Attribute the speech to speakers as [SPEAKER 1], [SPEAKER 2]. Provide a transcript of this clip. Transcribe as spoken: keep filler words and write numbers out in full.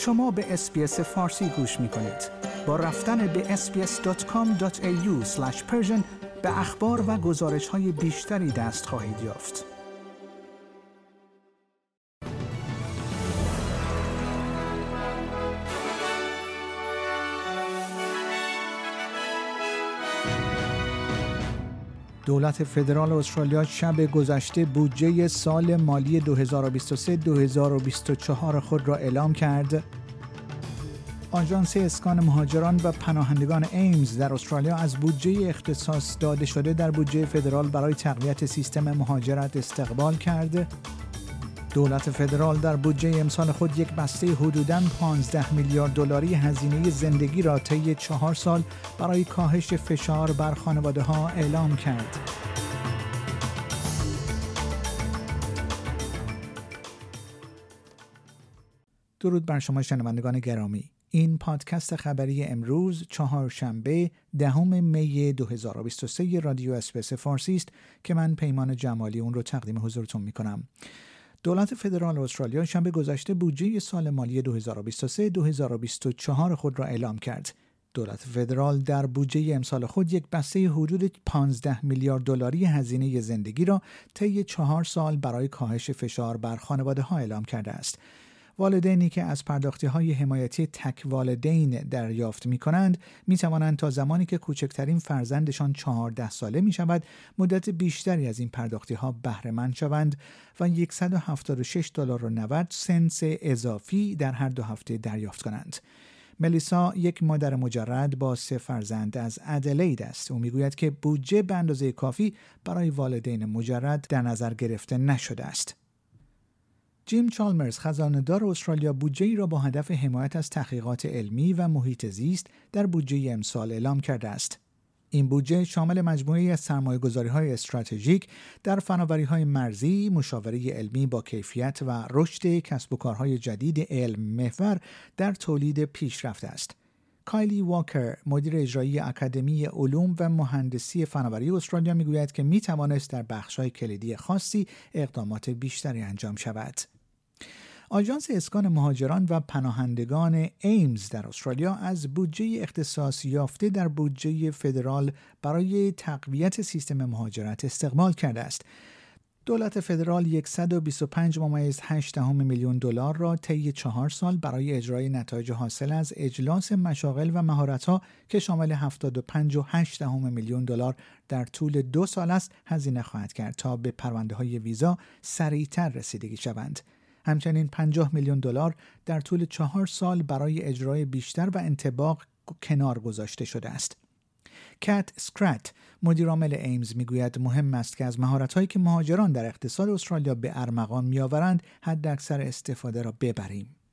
[SPEAKER 1] شما به اس‌بی‌اس فارسی گوش می‌کنید. با رفتن به اس بی اس دات کام دات ای یو اسلش پرشن به اخبار و گزارش‌های بیشتری دست خواهید یافت. دولت فدرال استرالیا شب گذشته بودجه سال مالی دو هزار و بیست و سه دو هزار و بیست و چهار خود را اعلام کرد. آژانس اسکان مهاجران و پناهندگان ایمز در استرالیا از بودجه اختصاص داده شده در بودجه فدرال برای تقویت سیستم مهاجرت استقبال کرد. دولت فدرال در بودجه امسال خود یک بسته حدوداً پانزده میلیارد دلاری هزینه زندگی را طی چهار سال برای کاهش فشار بر خانواده‌ها اعلام کرد. درود بر شما شنوندگان گرامی. این پادکست خبری امروز چهارشنبه دهم می دو هزار و بیست و سه رادیو اس‌بی‌اس فارسی است که من پیمان جمالی اون رو تقدیم حضورتون می‌کنم. دولت فدرال استرالیا شنبه گذشته بودجه سال مالی دو هزار و بیست و سه دو هزار و بیست و چهار خود را اعلام کرد. دولت فدرال در بودجه امسال خود یک بسته حدود پانزده میلیارد دلاری هزینه زندگی را طی چهار سال برای کاهش فشار بر خانواده‌ها اعلام کرده است. والدینی که از پرداختی‌های حمایتی تک والدین دریافت می‌کنند می‌توانند تا زمانی که کوچکترین فرزندشان چهارده ساله می‌شود مدت بیشتری از این پرداختی‌ها بهره مند شوند و صد و هفتاد و شش دلار و نود سنت اضافی در هر دو هفته دریافت کنند. ملیسا یک مادر مجرد با سه فرزند از ادلید است. او می‌گوید که بودجه به اندازه کافی برای والدین مجرد در نظر گرفته نشده است. جیم چالمرز خزانه‌دار استرالیا بودجه‌ای را با هدف حمایت از تحقیقات علمی و محیط زیست در بودجه امسال اعلام کرده است. این بودجه شامل مجموعه‌ای از سرمایه‌گذاری‌های استراتژیک در فناوری‌های مرزی، مشاوره علمی با کیفیت و رشد کسب و کارهای جدید علم محور در تولید پیشرفته است. کایلی واکر، مدیر اجرایی اکادمی علوم و مهندسی فناوری استرالیا میگوید که میتوانست در بخش‌های کلیدی خاصی اقدامات بیشتری انجام شود. آژانس اسکان مهاجران و پناهندگان ایمز در استرالیا از بودجه اختصاص یافته در بودجه فدرال برای تقویت سیستم مهاجرت استقبال کرده است. دولت فدرال صد و بیست و پنج ممیز هشت میلیون دلار را طی چهار سال برای اجرای نتایج حاصل از اجلاس مشاغل و مهارت‌ها که شامل هفتاد و پنج و هشت میلیون دلار در طول دو سال است هزینه خواهد کرد تا به پرونده‌های ویزا سریعتر رسیدگی شوند. همچنین پنجاه میلیون دلار در طول چهار سال برای اجرای بیشتر و انطباق کنار گذاشته شده است. کات اسکرات، مدیر عامل ایمز میگوید مهم است که از مهارت‌هایی که مهاجران در اقتصاد استرالیا به ارمغان می‌آورند حداکثر استفاده را ببریم.